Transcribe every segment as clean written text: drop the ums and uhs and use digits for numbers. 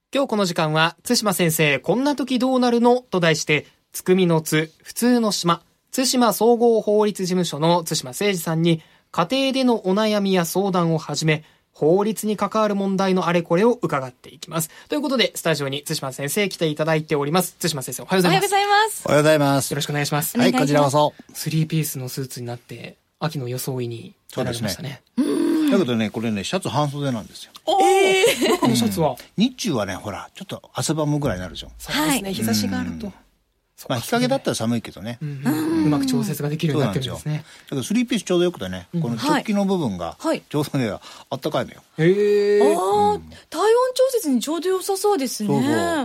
今日この時間は、津島先生、こんな時どうなるのと題して、つくみの津、普通の島、津島総合法律事務所の津島誠二さんに、家庭でのお悩みや相談をはじめ、法律に関わる問題のあれこれを伺っていきます。ということで、スタジオに津島先生来ていただいております。津島先生、おはようございます。 おはようございます。 おはようございます。 よろしくお願いします。 はい、こちらこそ。 3ピースのスーツになって、秋の装いになられましたね。 だけどね、これね、シャツ半袖なんですよ。 中のシャツは、 日中はね、ほら、ちょっと汗ばむぐらいになるでしょ。 そうですね、日差しがあると。 まあ、日陰だったら寒いけどね。 うまく調節ができるようになってるんですね。 だけど、3ピースちょうどよくてね、この直帰の部分が、ちょうどね、あったかいのよ。 体温調節にちょうど良さそうですね。 そうそう。だから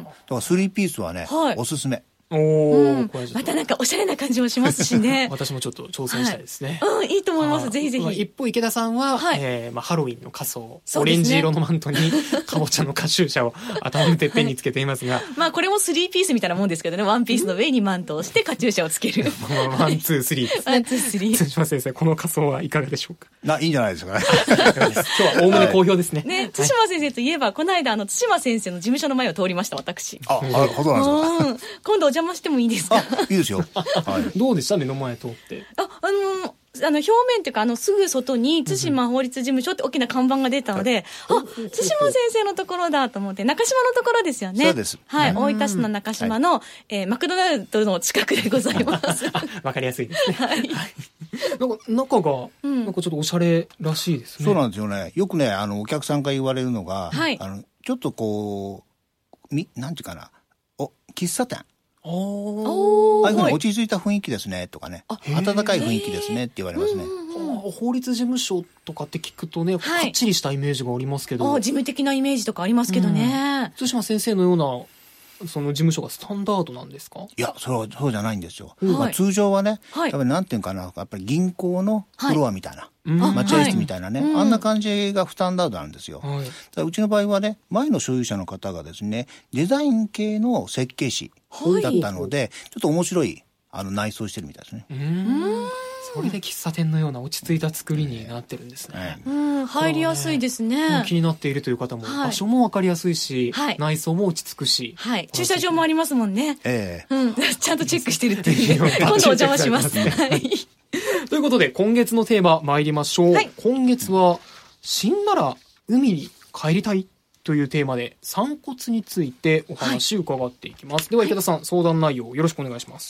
3ピースはね、おすすめ。 またなんかおしゃれな感じもしますしね。 私もちょっと挑戦したいですね。 いいと思います。ぜひぜひ。 一方、池田さんは、ハロウィンの仮装、オレンジ色のマントに、かぼちゃのカシューシャを頭のてっぺんにつけていますが。 まあ、これも3ピースみたいなもんですけどね、1ピースの上にマントをしてカチューシャをつける。 ワン、ツー、スリーですね。 ワン、ツー、スリー。 津島先生、この仮装はいかがでしょうか。 いいんじゃないですかね。 今日はおおむね好評ですね。 ね、津島先生といえば、この間、津島先生の事務所の前を通りました、私。 ほどなんですか。 今度お邪魔してもいいですか。 いいですよ。 どうでした目の前通って。 表面っていうか、すぐ外に、津島法律事務所って大きな看板が出たので、津島先生のところだと思って、中島のところですよね。 そうです。 はい、大分市の中島の、マクドナルドの近くでございます。 わかりやすいですね。はい。中が、なんかちょっとおしゃれらしいですね。 そうなんですよね。よくね、お客さんから言われるのが、ちょっとこう、なんていうかな、喫茶店。ああいうふうに落ち着いた雰囲気ですねとかね、温かい雰囲気ですねって言われますね。 法律事務所とかって聞くとね、かっちりしたイメージがありますけど、 事務的なイメージとかありますけどね。 津島先生のようなその事務所がスタンダードなんですか？ いや、そうじゃないんですよ。通常はね、やっぱりなんていうかな、やっぱり銀行のフロアみたいな、待合室みたいなね、あんな感じがスタンダードなんですよ。うちの場合はね、前の所有者の方がですね、デザイン系の設計士だったので、ちょっと面白い内装してるみたいですね。 それで喫茶店のような落ち着いた作りになってるんですね。 入りやすいですね。 気になっているという方も、場所もわかりやすいし、内装も落ち着くし、 駐車場もありますもんね。ちゃんとチェックしてるっていう。今度お邪魔します。 ということで、今月のテーマ参りましょう。今月は、死んだら海に帰りたいというテーマで、散骨についてお話を伺っていきます。では池田さん、相談内容よろしくお願いします。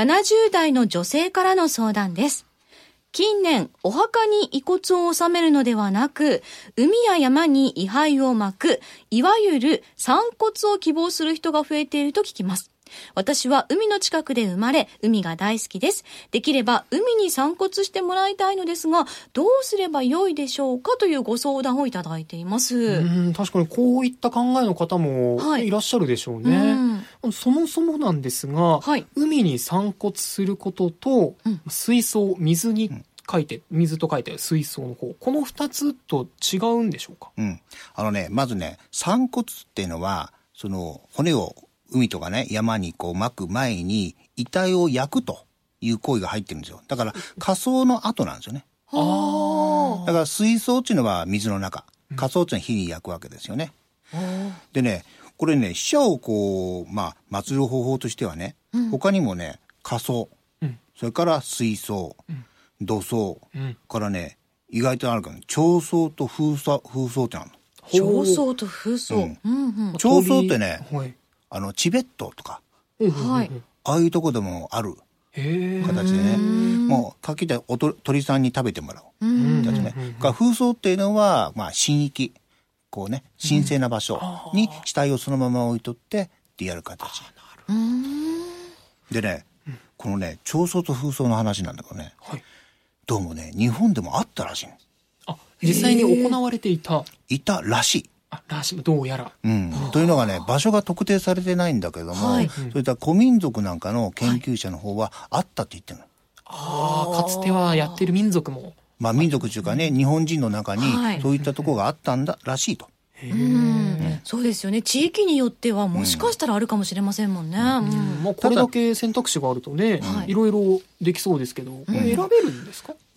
70代の女性からの相談です。近年、お墓に遺骨を納めるのではなく、海や山に遺灰を撒く、いわゆる散骨を希望する人が増えていると聞きます。私は海の近くで生まれ、海が大好きです。できれば海に散骨してもらいたいのですが、どうすればよいでしょうかというご相談をいただいています。 確かにこういった考えの方もいらっしゃるでしょうね。そもそもなんですが、海に散骨することと、水槽、水に書いて、水と書いて水槽の方、この二つと違うんでしょうか？ まずね、散骨っていうのは、その骨を海とかね、山にこう撒く前に遺体を焼くという行為が入ってるんですよ。だから火葬の後なんですよね。だから水槽っていうのは水の中、火葬っていうのは火に焼くわけですよね。でね、これね、死者をこう、祀る方法としてはね、他にもね、火葬、それから水槽、土葬、からね、意外とあるから、彫葬と風葬ってあるの。 彫葬と風葬。 彫葬ってね、チベットとか、ああいうとこでもある形でね、もうかけて鳥さんに食べてもらう形ね。風葬っていうのは、神域、こうね、神聖な場所に死体をそのまま置いとってってやる形。でね、このね、彫葬と風葬の話なんだけどね、どうもね、日本でもあったらしい。 実際に行われていたらしい。 どうやら。 というのがね、場所が特定されてないんだけども、そういった古民族なんかの研究者の方はあったって言ってるの。 かつてはやってる民族も。 民族というかね、日本人の中にそういったところがあったんだらしいと。 そうですよね。地域によってはもしかしたらあるかもしれませんもんね。 これだけ選択肢があるとね、いろいろできそうですけど、選べるんですか？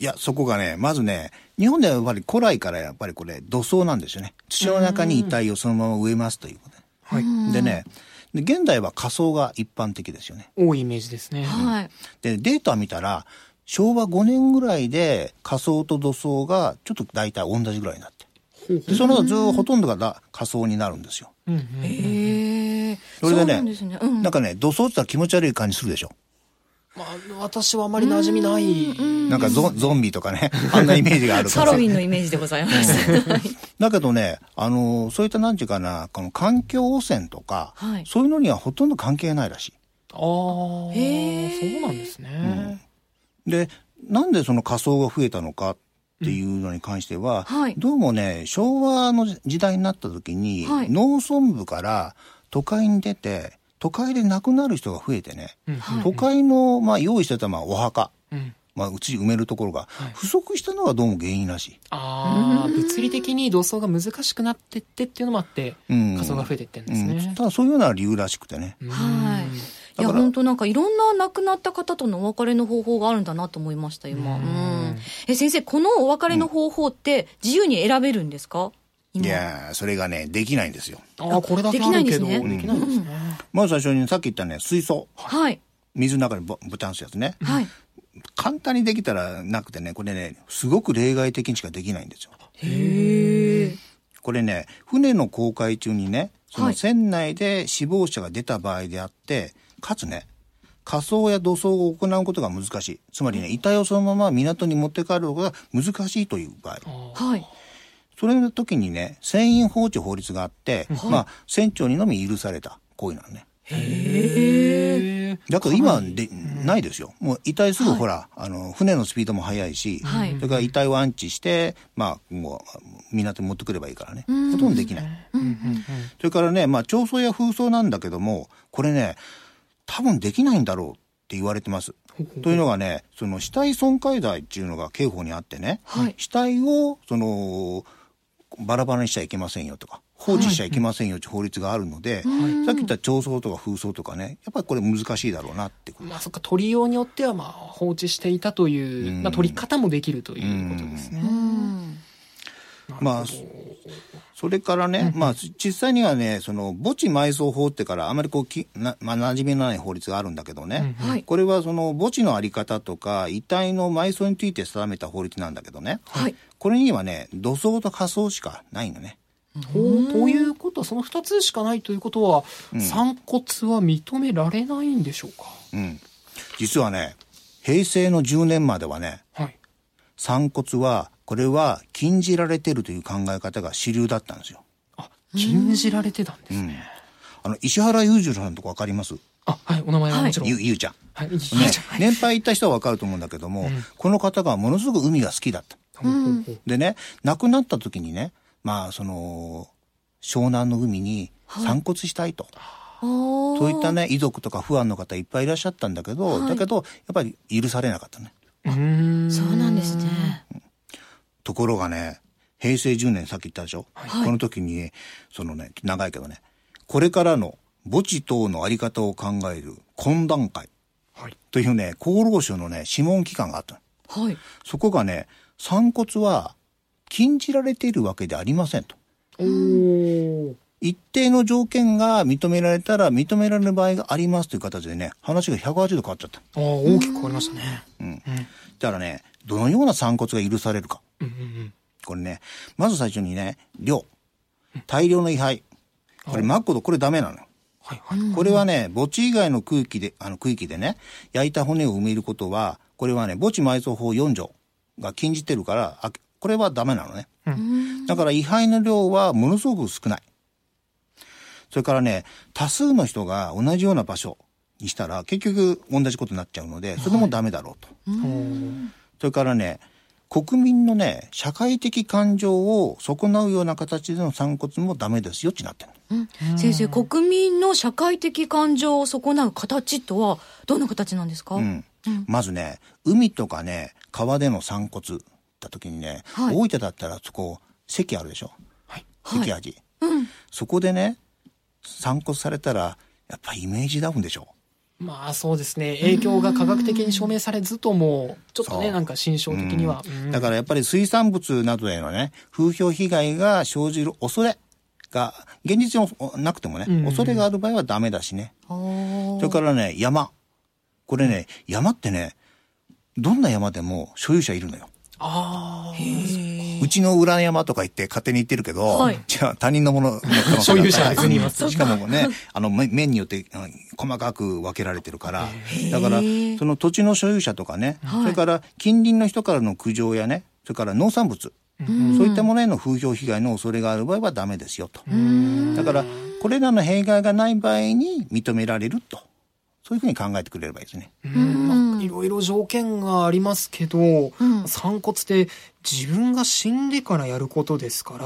いや、そこがね、まずね、日本ではやっぱり古来からやっぱりこれ土葬なんですよね。土の中に遺体をそのまま植えますということで。 はい。 でね、現代は火葬が一般的ですよね。 多いイメージですね。 はい。 で、データ見たら、昭和5年ぐらいで火葬と土葬がちょっと大体同じぐらいになって。で、その後ずーほとんどが火葬になるんですよ。 うんうん。 へえ。 それでねそうなんですね。うん。 なんかね、土葬って言ったら気持ち悪い感じするでしょ。 まあ、私はあまり馴染みない。 なんかゾンビとかね、あんなイメージがあるから。 ハロウィンのイメージでございます。はいだけどね、そういったなんていうかな、この環境汚染とか、 はいそういうのにはほとんど関係ないらしい。 ああ、 へーそうなんですね。 で、なんでその火葬が増えたのかっていうのに関しては、 はいどうもね、昭和の時代になった時に、 はい農村部から都会に出て、都会で亡くなる人が増えてね、 はい都会の、用意してたお墓、 うん。 うち埋めるところが不足したのがどうも原因らしい。 ああ、物理的に土葬が難しくなってってっていうのもあって、 うん火葬が増えてってんですね。 ただそういうような理由らしくてね。 はい。いや、 だから本当なんかいろんな亡くなった方とのお別れの方法があるんだなと思いました、今。先生、このお別れの方法って自由に選べるんですか？今いやー、それがね、できないんですよ。 ああ、これだけあるけど、 できないんですねできないんですね。 まず最初にさっき言ったね、水槽。 はい。 水の中にぶたんすやつね。 はい。 簡単にできたらなくてね、これね、すごく例外的にしかできないんですよ。 へえ。 これね、船の航海中にね、そのはい船内で死亡者が出た場合であって、かつね、火葬や土葬を行うことが難しい。つまりね、遺体をそのまま港に持って帰ることが難しいという場合。 はい。 それの時にね、船員放置法律があって、船長にのみ許された行為なのね。 へえ。 だから今で、ないですよ。もう遺体すぐほら、船のスピードも速いし、 はいそれから遺体を安置して、もう港に持ってくればいいからね。ほとんどできない。それからね、彫葬や風葬なんだけども、これね、多分できないんだろうって言われてます。というのがね、その死体損壊罪っていうのが刑法にあってね、 はい死体を、バラバラにしちゃいけませんよとか、放置しちゃいけませんよって法律があるので、さっき言った彫葬とか風葬とかね、やっぱりこれ難しいだろうなってこと。 まあそっか、取りようによっては放置していたという、取り方もできるということですね。 それからね、実際にはね、墓地埋葬法ってからあまり馴染みのない法律があるんだけどね、 はいこれはその墓地のあり方とか遺体の埋葬について定めた法律なんだけどね、 はい。 これにはね、土葬と火葬しかないのね。 ということは、その2つしかないということは、散骨は認められないんでしょうか？ 実はね、平成の10年まではね、 はい。 散骨は、これは禁じられてるという考え方が主流だったんですよ。 あ、禁じられてたんですね。 石原裕次郎さんとかわかります？ あ、はい、お名前はもちろん。 ゆうちゃん。 はい、 ね、年配いった人はわかると思うんだけども、この方がものすごく海が好きだった。でね、亡くなった時にね、湘南の海に散骨したいと。そういったね、遺族とかファンの方いっぱいいらっしゃったんだけど、だけど、やっぱり許されなかったね。 そうなんですね。 ところがね、平成10年さっき言ったでしょ、この時に、長いけどね、これからの墓地等のあり方を考える懇談会というね、厚労省のね、諮問機関があったの。 はい。 そこがね、散骨は禁じられているわけでありませんと。一定の条件が認められたら認められる場合がありますという形でね、話が180度変わっちゃった。 大きく変わりましたね。 だからね、どのような散骨が許されるか。これね、まず最初にね、大量の遺灰。これ、これダメなの。これはね、墓地以外の区域でね、焼いた骨を埋めることは、これはね、墓地埋葬法4条が禁じてるから、これはダメなのね。だから遺灰の量はものすごく少ない。それからね、多数の人が同じような場所にしたら、結局同じことになっちゃうので、それもダメだろうと。それからね、国民のね、社会的感情を損なうような形での散骨もダメですよってなってる。 先生、国民の社会的感情を損なう形とはどんな形なんですか？ まずね、海とかね、川での散骨った時にね、大分だったらそこ関あるでしょ、関味、そこでね散骨されたらやっぱりイメージダウンでしょ。 まあそうですね。影響が科学的に証明されずとも、ちょっとね、なんか心象的には。 だからやっぱり水産物などへのね、風評被害が生じる恐れが、現実になくてもね、恐れがある場合はダメだしね。それからね、山。これね、山ってね、どんな山でも所有者いるのよ。うちの裏山とか言って勝手に言ってるけど、 はい、 じゃあ他人のもの所有者が別にいます。 しかもね、面によって細かく分けられてるから、だからその土地の所有者とかね、それから近隣の人からの苦情やね、それから農産物、そういったものへの風評被害の恐れがある場合はダメですよと。だからこれらの弊害がない場合に認められると。そういうふうに考えてくれればいいですね。 いろいろ条件がありますけど、散骨って自分が死んでからやることですから、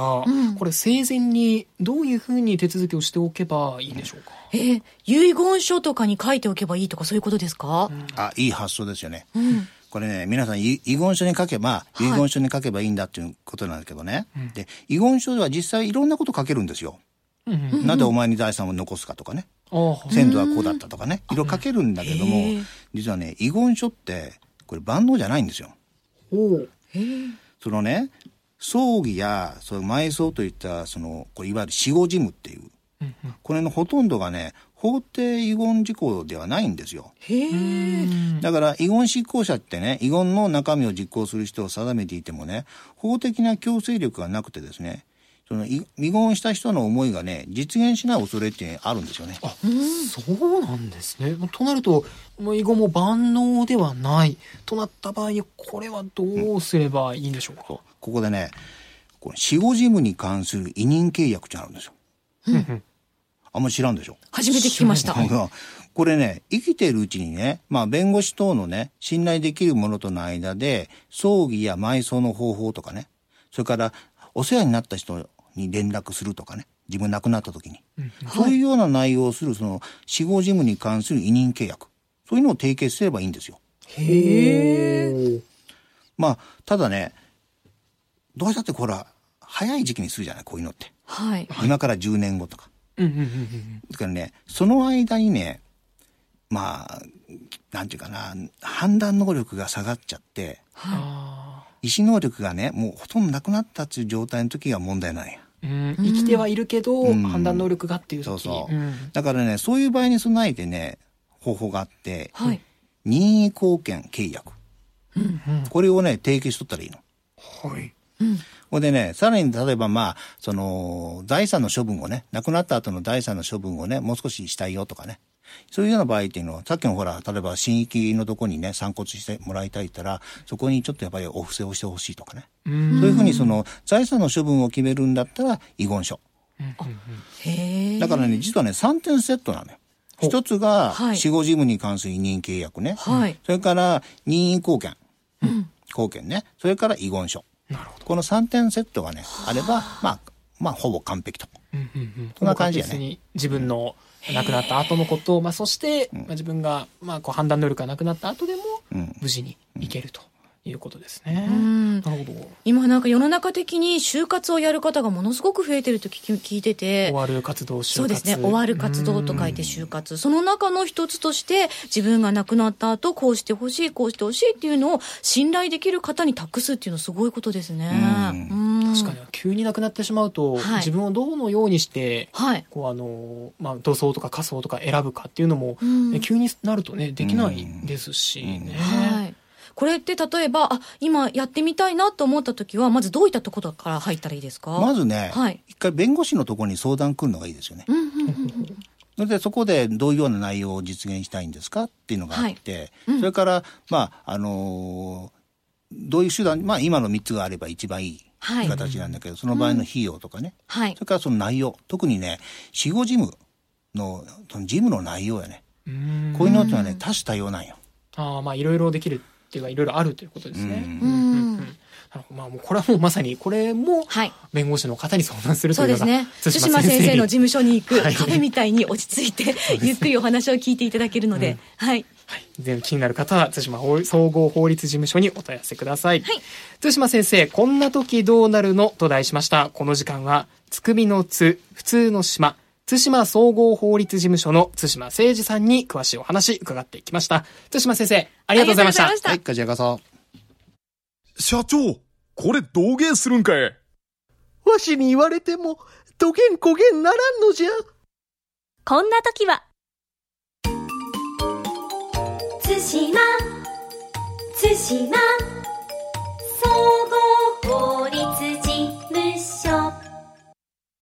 これ生前にどういうふうに手続きをしておけばいいんでしょうか。 遺言書とかに書いておけばいいとかそういうことですか。 いい発想ですよね。これね、皆さん遺言書に書けば、遺言書に書けばいいんだっていうことなんだけどね。で、遺言書では実際いろんなこと書けるんですよ。なんでお前に財産を残すかとかね。先祖はこうだったとかね。いろいろ書けるんだけども、実はね、遺言書って、これ万能じゃないんですよ。そのね、葬儀やその埋葬といったこれいわゆる死後事務っていう、これのほとんどがね、法定遺言事項ではないんですよ。だから遺言執行者ってね、遺言の中身を実行する人を定めていてもね、法的な強制力がなくてですね、その遺言した人の思いがね、実現しない恐れってあるんですよね。 そうなんですね。となると、遺言も万能ではないとなった場合、これはどうすればいいんでしょうか。 ここでね、これ死後事務に関する委任契約ってあるんですよ。あんまり知らんでしょ。 初めて聞きました。 これね、生きているうちにね、弁護士等のね、信頼できる者との間で、葬儀や埋葬の方法とかね、それからお世話になった人に連絡するとかね、自分亡くなった時に、そういうような内容をするその死後事務に関する委任契約、そういうのを締結すればいいんですよ。ただね、どうしたってこれは早い時期にするじゃない、こういうのって。今から10年後とか。だからね、その間にね、なんていうかな、判断能力が下がっちゃって、意思能力がね、もうほとんどなくなったっていう状態の時が問題なんや。 生きてはいるけど、判断能力がっていう時。 だからね、そういう場合に備えてね、方法があって、任意後見契約。これをね、締結しとったらいいの。これでね、さらに例えば財産の処分をね、亡くなった後の財産の処分をね、もう少ししたいよとかね。そういうような場合っていうのは、さっきの例えば神域のとこにね、散骨してもらいたいって言ったら、そこにちょっとやっぱりお布施をしてほしいとかね。そういうふうに財産の処分を決めるんだったら遺言書。だからね、実はね、3点セットなのよ。一つが死後事務に関する委任契約ね。それから任意後見。後見ね。それから遺言書。この3点セットがね、あれば、ほぼ完璧と。そんな感じやね。 自分の亡くなった後のことを、そして、自分が、判断能力がなくなった後でも、無事にいけるということですね。なるほど。 今なんか世の中的に就活をやる方がものすごく増えてると聞いてて。 終わる活動、就活。 そうですね。終わる活動と書いて就活。その中の一つとして、自分が亡くなった後、こうしてほしい、こうしてほしいっていうのを信頼できる方に託すっていうのはすごいことですね。 確かに急に亡くなってしまうと、自分をどのようにして、土葬とか火葬とか選ぶかっていうのも、急になるとね、できないですしね。 これって例えば、今やってみたいなと思った時は、まずどういったところから入ったらいいですか？ まずね、一回弁護士のところに相談来るのがいいですよね。それでそこでどういうような内容を実現したいんですかっていうのがあって、それから、どういう手段、今の3つがあれば一番いい形なんだけど、その場合の費用とかね、それからその内容、特にね、死後事務の、その事務の内容やね。こういうのってのはね、多種多様なんよ。 いろいろできるっていうか、いろいろあるということですね。もうこれはもうまさに、これも弁護士の方に相談するというのが、 そうですね。津島先生の事務所に行くカフェみたいに落ち着いて、ゆっくりお話を聞いていただけるので、 気になる方は津島総合法律事務所にお問い合わせください。津島先生、こんな時どうなるのと題しました。この時間は、つくみの津、普通の島、 津島総合法律事務所の津島誠二さんに詳しいお話伺っていきました。津島先生、ありがとうございました。 ありがとうございました。 はい、こちらこそ。 社長、これ道芸するんかい。 わしに言われても、どげんこげんならんのじゃ。 こんな時は、津島